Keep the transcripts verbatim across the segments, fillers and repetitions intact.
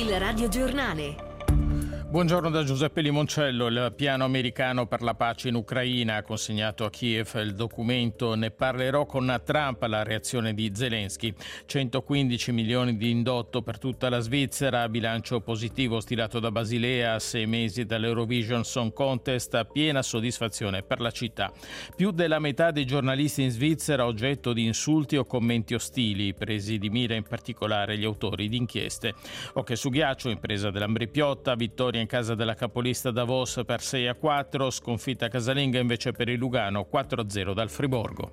Il radiogiornale. Buongiorno da Giuseppe Limoncello. Il piano americano per la pace in Ucraina ha consegnato a Kiev il documento. Ne parlerò con Trump, la reazione di Zelensky. centoquindici milioni di indotto per tutta la Svizzera, bilancio positivo stilato da Basilea a sei mesi dall'Eurovision Song Contest, piena soddisfazione per la città. Più della metà dei giornalisti in Svizzera oggetto di insulti o commenti ostili, presi di mira in particolare gli autori di inchieste. Hockey su ghiaccio, impresa dell'Ambri Piotta, vittoria in casa della capolista Davos per sei a quattro, sconfitta casalinga invece per il Lugano quattro a zero dal Friborgo.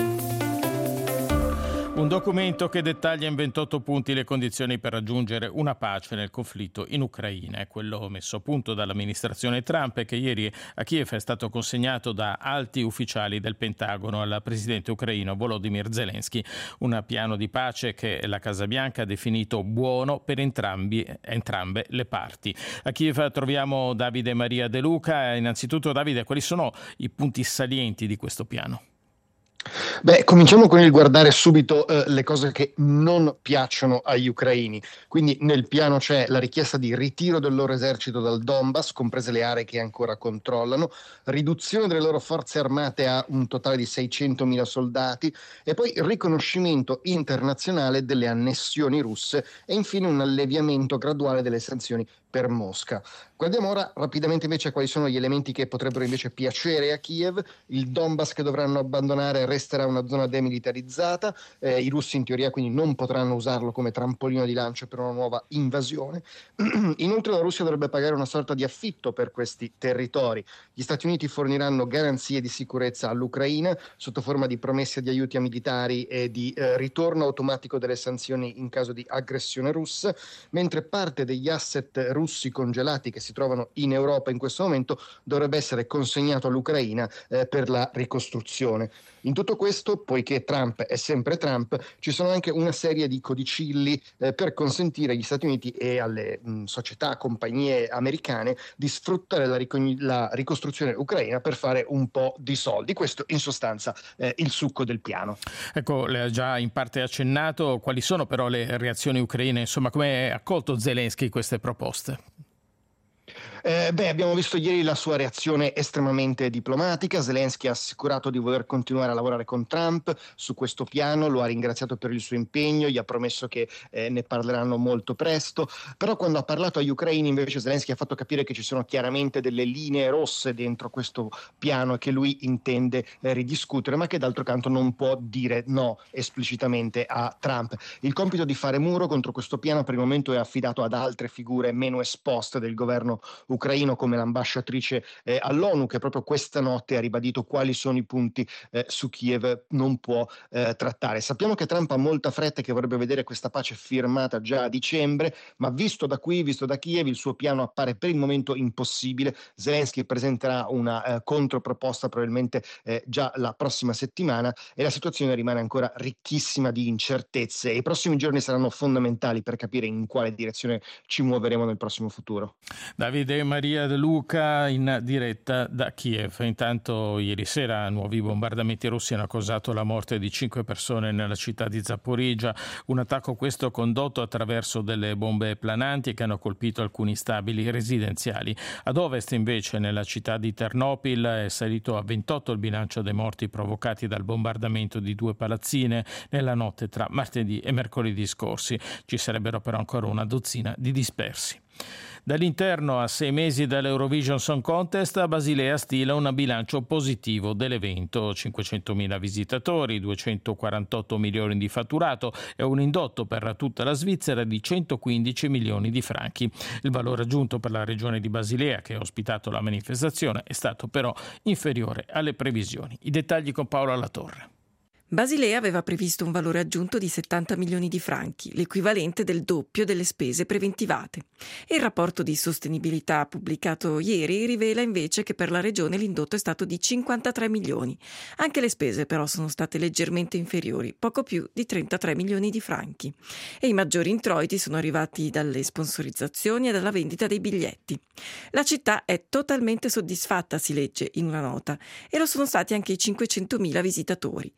Un documento che dettaglia in ventotto punti le condizioni per raggiungere una pace nel conflitto in Ucraina. È quello messo a punto dall'amministrazione Trump e che ieri a Kiev è stato consegnato da alti ufficiali del Pentagono al presidente ucraino Volodymyr Zelensky. Un piano di pace che la Casa Bianca ha definito buono per entrambi, entrambe le parti. A Kiev troviamo Davide Maria De Luca. Innanzitutto, Davide, quali sono i punti salienti di questo piano? Beh, cominciamo con il guardare subito eh, le cose che non piacciono agli ucraini. Quindi nel piano c'è la richiesta di ritiro del loro esercito dal Donbass, comprese le aree che ancora controllano, riduzione delle loro forze armate a un totale di seicentomila soldati e poi riconoscimento internazionale delle annessioni russe e infine un alleviamento graduale delle sanzioni per Mosca. Guardiamo ora rapidamente invece quali sono gli elementi che potrebbero invece piacere a Kiev. Il Donbass che dovranno abbandonare resterà una zona demilitarizzata, eh, i russi in teoria quindi non potranno usarlo come trampolino di lancio per una nuova invasione. Inoltre la Russia dovrebbe pagare una sorta di affitto per questi territori. Gli Stati Uniti forniranno garanzie di sicurezza all'Ucraina sotto forma di promesse di aiuti a militari e di eh, ritorno automatico delle sanzioni in caso di aggressione russa, mentre parte degli asset russi congelati che si trovano in Europa in questo momento dovrebbe essere consegnato all'Ucraina eh, per la ricostruzione. In tutto questo, poiché Trump è sempre Trump, ci sono anche una serie di codicilli eh, per consentire agli Stati Uniti e alle mh, società, compagnie americane di sfruttare la, ricogn- la ricostruzione ucraina per fare un po' di soldi. Questo in sostanza è il succo del piano. Ecco, le ha già in parte accennato. Quali sono però le reazioni ucraine? Insomma, come ha accolto Zelensky queste proposte? Eh, beh, abbiamo visto ieri la sua reazione estremamente diplomatica. Zelensky ha assicurato di voler continuare a lavorare con Trump su questo piano, lo ha ringraziato per il suo impegno, gli ha promesso che eh, ne parleranno molto presto, però quando ha parlato agli ucraini invece Zelensky ha fatto capire che ci sono chiaramente delle linee rosse dentro questo piano e che lui intende eh, ridiscutere, ma che d'altro canto non può dire no esplicitamente a Trump. Il compito di fare muro contro questo piano per il momento è affidato ad altre figure meno esposte del governo ucraino, come l'ambasciatrice eh, all'ONU, che proprio questa notte ha ribadito quali sono i punti eh, su Kiev non può eh, trattare. Sappiamo che Trump ha molta fretta e che vorrebbe vedere questa pace firmata già a dicembre, ma visto da qui, visto da Kiev, il suo piano appare per il momento impossibile. Zelensky presenterà una eh, controproposta probabilmente eh, già la prossima settimana e la situazione rimane ancora ricchissima di incertezze e i prossimi giorni saranno fondamentali per capire in quale direzione ci muoveremo nel prossimo futuro. Davide Maria De Luca in diretta da Kiev. Intanto ieri sera nuovi bombardamenti russi hanno causato la morte di cinque persone nella città di Zaporizhzhia, un attacco questo condotto attraverso delle bombe plananti che hanno colpito alcuni stabili residenziali. Ad ovest invece nella città di Ternopil è salito a ventotto il bilancio dei morti provocati dal bombardamento di due palazzine nella notte tra martedì e mercoledì scorsi. Ci sarebbero però ancora una dozzina di dispersi. Dall'interno, a sei mesi dall'Eurovision Song Contest, Basilea stila un bilancio positivo dell'evento: cinquecentomila visitatori, duecentoquarantotto milioni di fatturato e un indotto per tutta la Svizzera di centoquindici milioni di franchi. Il valore aggiunto per la regione di Basilea, che ha ospitato la manifestazione, è stato però inferiore alle previsioni. I dettagli con Paola Latorre. Basilea aveva previsto un valore aggiunto di settanta milioni di franchi, l'equivalente del doppio delle spese preventivate. Il rapporto di sostenibilità pubblicato ieri rivela invece che per la regione l'indotto è stato di cinquantatré milioni. Anche le spese però sono state leggermente inferiori, poco più di trentatré milioni di franchi. E i maggiori introiti sono arrivati dalle sponsorizzazioni e dalla vendita dei biglietti. La città è totalmente soddisfatta, si legge in una nota, e lo sono stati anche i cinquecentomila visitatori. Per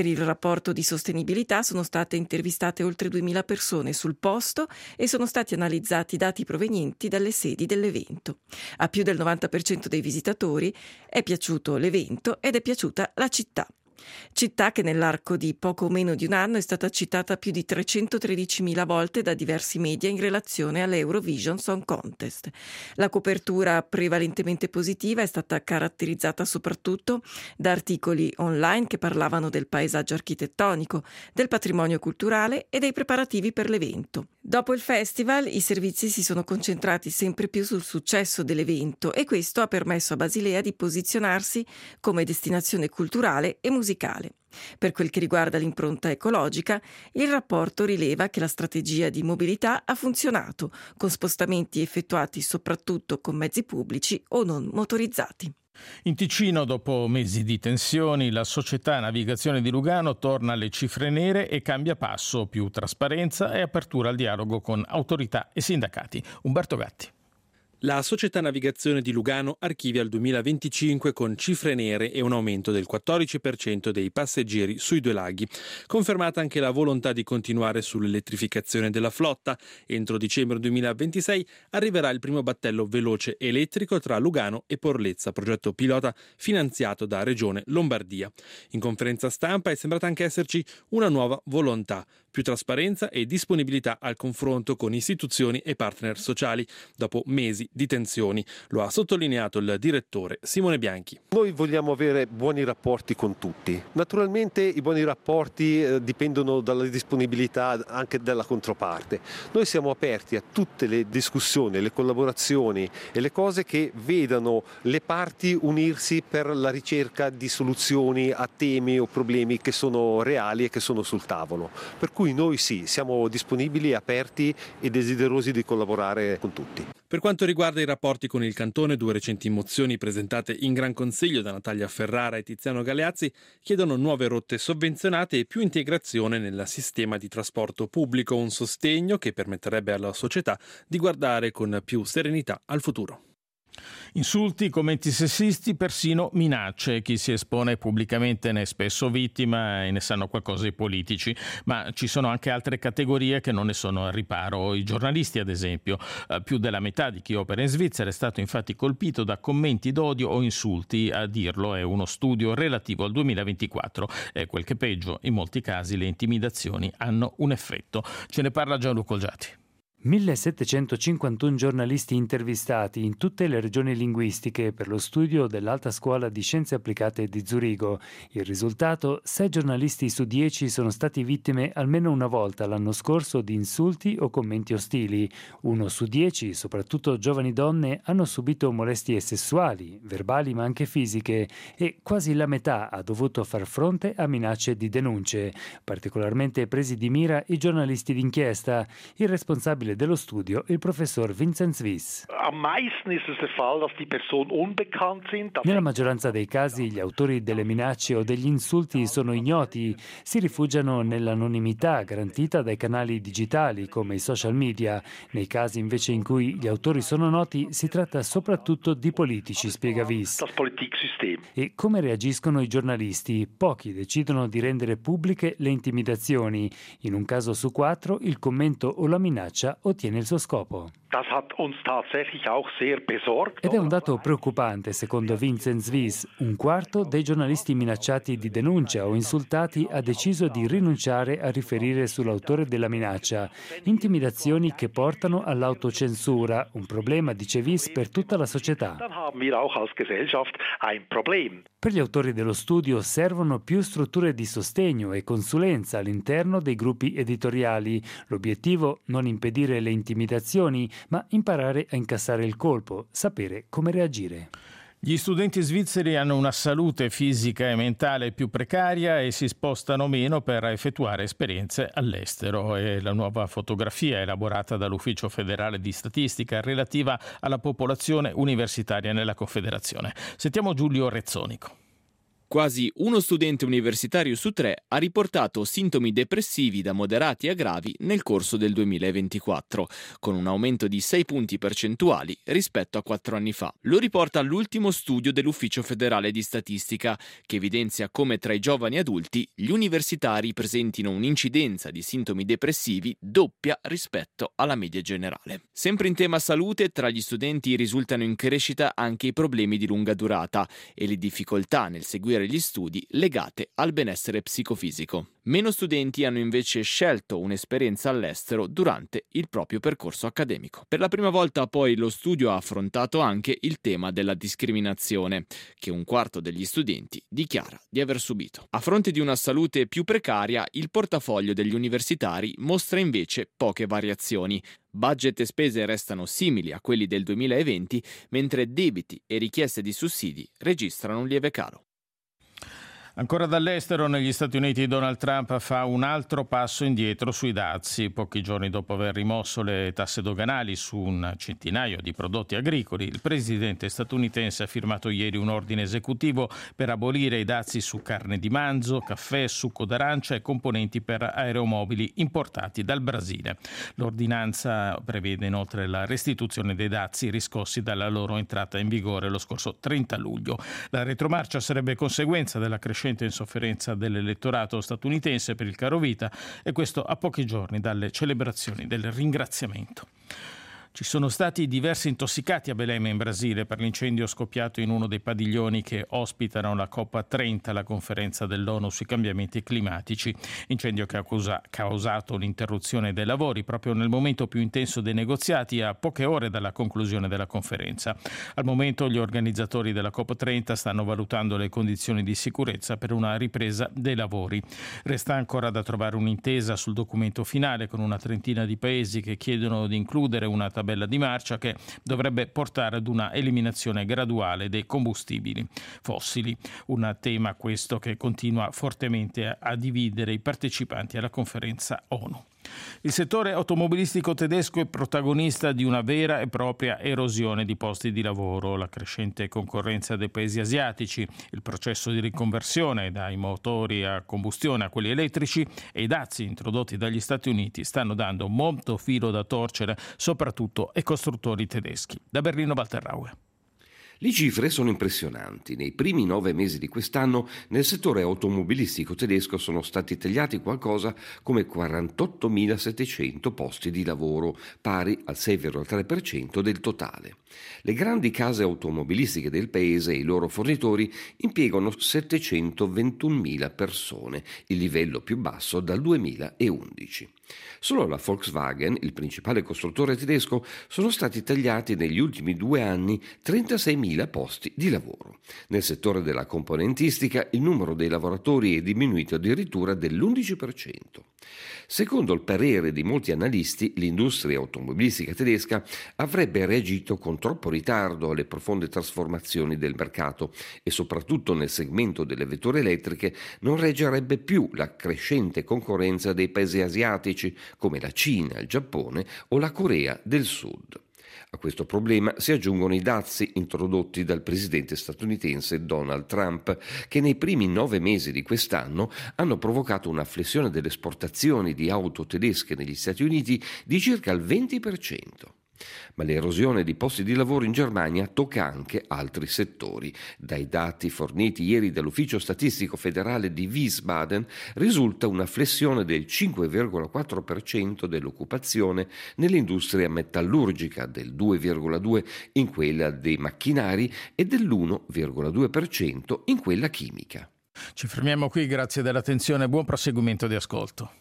il rapporto di sostenibilità sono state intervistate oltre duemila persone sul posto e sono stati analizzati dati provenienti dalle sedi dell'evento. A più del novanta per cento dei visitatori è piaciuto l'evento ed è piaciuta la città. Città che nell'arco di poco meno di un anno è stata citata più di trecentotredicimila volte da diversi media in relazione all'Eurovision Song Contest. La copertura prevalentemente positiva è stata caratterizzata soprattutto da articoli online che parlavano del paesaggio architettonico, del patrimonio culturale e dei preparativi per l'evento. Dopo il festival i servizi si sono concentrati sempre più sul successo dell'evento e questo ha permesso a Basilea di posizionarsi come destinazione culturale e musicale. Per quel che riguarda l'impronta ecologica, il rapporto rileva che la strategia di mobilità ha funzionato, con spostamenti effettuati soprattutto con mezzi pubblici o non motorizzati. In Ticino, dopo mesi di tensioni, la società Navigazione di Lugano torna alle cifre nere e cambia passo, più trasparenza e apertura al dialogo con autorità e sindacati. Umberto Gatti. La società Navigazione di Lugano archivia il duemilaventicinque con cifre nere e un aumento del quattordici per cento dei passeggeri sui due laghi. Confermata anche la volontà di continuare sull'elettrificazione della flotta. Entro dicembre duemilaventisei arriverà il primo battello veloce elettrico tra Lugano e Porlezza, progetto pilota finanziato da Regione Lombardia. In conferenza stampa è sembrata anche esserci una nuova volontà, più trasparenza e disponibilità al confronto con istituzioni e partner sociali dopo mesi di tensioni. Lo ha sottolineato il direttore Simone Bianchi. Noi vogliamo avere buoni rapporti con tutti. Naturalmente i buoni rapporti eh, dipendono dalla disponibilità anche della controparte. Noi siamo aperti a tutte le discussioni, le collaborazioni e le cose che vedano le parti unirsi per la ricerca di soluzioni a temi o problemi che sono reali e che sono sul tavolo. Per cui noi sì, siamo disponibili, aperti e desiderosi di collaborare con tutti. Per quanto riguarda i rapporti con il Cantone, due recenti mozioni presentate in Gran Consiglio da Natalia Ferrara e Tiziano Galeazzi chiedono nuove rotte sovvenzionate e più integrazione nel sistema di trasporto pubblico, un sostegno che permetterebbe alla società di guardare con più serenità al futuro. Insulti, commenti sessisti, persino minacce. Chi si espone pubblicamente ne è spesso vittima e ne sanno qualcosa i politici, ma ci sono anche altre categorie che non ne sono al riparo. I giornalisti, ad esempio. Più della metà di chi opera in Svizzera è stato infatti colpito da commenti d'odio o insulti. A dirlo è uno studio relativo al duemilaventiquattro. E quel che peggio, in molti casi le intimidazioni hanno un effetto. Ce ne parla Gianluca Olgiati. millesettecentocinquantuno giornalisti intervistati in tutte le regioni linguistiche per lo studio dell'Alta Scuola di Scienze Applicate di Zurigo. Il risultato: sei giornalisti su dieci sono stati vittime almeno una volta l'anno scorso di insulti o commenti ostili. Uno su dieci, soprattutto giovani donne, hanno subito molestie sessuali, verbali ma anche fisiche, e quasi la metà ha dovuto far fronte a minacce di denunce. Particolarmente presi di mira i giornalisti d'inchiesta. Il responsabile dello studio, il professor Vincent Swiss. Nella maggioranza dei casi gli autori delle minacce o degli insulti sono ignoti, si rifugiano nell'anonimità garantita dai canali digitali come i social media. Nei casi invece in cui gli autori sono noti si tratta soprattutto di politici, spiega Wiss. E come reagiscono i giornalisti? Pochi decidono di rendere pubbliche le intimidazioni. In un caso su quattro il commento o la minaccia ottiene il suo scopo. Ed è un dato preoccupante, secondo Vincent Swiss. Un quarto dei giornalisti minacciati di denuncia o insultati ha deciso di rinunciare a riferire sull'autore della minaccia. Intimidazioni che portano all'autocensura, un problema, dice Swiss, per tutta la società. Per gli autori dello studio servono più strutture di sostegno e consulenza all'interno dei gruppi editoriali. L'obiettivo: non impedire le intimidazioni, ma imparare a incassare il colpo, sapere come reagire. Gli studenti svizzeri hanno una salute fisica e mentale più precaria e si spostano meno per effettuare esperienze all'estero. È la nuova fotografia elaborata dall'Ufficio federale di statistica relativa alla popolazione universitaria nella Confederazione. Sentiamo Giulio Rezzonico. Quasi uno studente universitario su tre ha riportato sintomi depressivi da moderati a gravi nel corso del duemilaventiquattro, con un aumento di sei punti percentuali rispetto a quattro anni fa. Lo riporta l'ultimo studio dell'Ufficio federale di statistica, che evidenzia come tra i giovani adulti gli universitari presentino un'incidenza di sintomi depressivi doppia rispetto alla media generale. Sempre in tema salute, tra gli studenti risultano in crescita anche i problemi di lunga durata e le difficoltà nel seguire gli studi legate al benessere psicofisico. Meno studenti hanno invece scelto un'esperienza all'estero durante il proprio percorso accademico. Per la prima volta poi lo studio ha affrontato anche il tema della discriminazione, che un quarto degli studenti dichiara di aver subito. A fronte di una salute più precaria, il portafoglio degli universitari mostra invece poche variazioni. Budget e spese restano simili a quelli del duemilaventi, mentre debiti e richieste di sussidi registrano un lieve calo. Ancora dall'estero, negli Stati Uniti Donald Trump fa un altro passo indietro sui dazi. Pochi giorni dopo aver rimosso le tasse doganali su un centinaio di prodotti agricoli, il presidente statunitense ha firmato ieri un ordine esecutivo per abolire i dazi su carne di manzo, caffè, succo d'arancia e componenti per aeromobili importati dal Brasile. L'ordinanza prevede inoltre la restituzione dei dazi riscossi dalla loro entrata in vigore lo scorso trenta luglio. La retromarcia sarebbe conseguenza della crescente insofferenza dell'elettorato statunitense per il carovita, e questo a pochi giorni dalle celebrazioni del ringraziamento. Ci sono stati diversi intossicati a Belém in Brasile per l'incendio scoppiato in uno dei padiglioni che ospitano la COP trenta, la conferenza dell'ONU sui cambiamenti climatici. Incendio che ha causato l'interruzione dei lavori proprio nel momento più intenso dei negoziati, a poche ore dalla conclusione della conferenza. Al momento gli organizzatori della COP trenta stanno valutando le condizioni di sicurezza per una ripresa dei lavori. Resta ancora da trovare un'intesa sul documento finale con una trentina di paesi che chiedono di includere una tabella di marcia che dovrebbe portare ad una eliminazione graduale dei combustibili fossili. Un tema questo che continua fortemente a dividere i partecipanti alla conferenza ONU. Il settore automobilistico tedesco è protagonista di una vera e propria erosione di posti di lavoro. La crescente concorrenza dei paesi asiatici, il processo di riconversione dai motori a combustione a quelli elettrici e i dazi introdotti dagli Stati Uniti stanno dando molto filo da torcere soprattutto ai costruttori tedeschi. Da Berlino, Walter Rauer. Le cifre sono impressionanti. Nei primi nove mesi di quest'anno nel settore automobilistico tedesco sono stati tagliati qualcosa come quarantottomilasettecento posti di lavoro, pari al sei virgola tre per cento del totale. Le grandi case automobilistiche del paese e i loro fornitori impiegano settecentoventunomila persone, il livello più basso dal duemilaundici. Solo la Volkswagen, il principale costruttore tedesco, sono stati tagliati negli ultimi due anni trentaseimila posti di lavoro. Nel settore della componentistica il numero dei lavoratori è diminuito addirittura dell'undici per cento. Secondo il parere di molti analisti, l'industria automobilistica tedesca avrebbe reagito con troppo ritardo alle profonde trasformazioni del mercato e soprattutto nel segmento delle vetture elettriche non reggerebbe più la crescente concorrenza dei paesi asiatici come la Cina, il Giappone o la Corea del Sud. A questo problema si aggiungono i dazi introdotti dal presidente statunitense Donald Trump, che nei primi nove mesi di quest'anno hanno provocato una flessione delle esportazioni di auto tedesche negli Stati Uniti di circa il venti per cento. Ma l'erosione di posti di lavoro in Germania tocca anche altri settori. Dai dati forniti ieri dall'Ufficio Statistico Federale di Wiesbaden risulta una flessione del cinque virgola quattro per cento dell'occupazione nell'industria metallurgica, del due virgola due per cento in quella dei macchinari e dell'uno virgola due per cento in quella chimica. Ci fermiamo qui, grazie dell'attenzione e buon proseguimento di ascolto.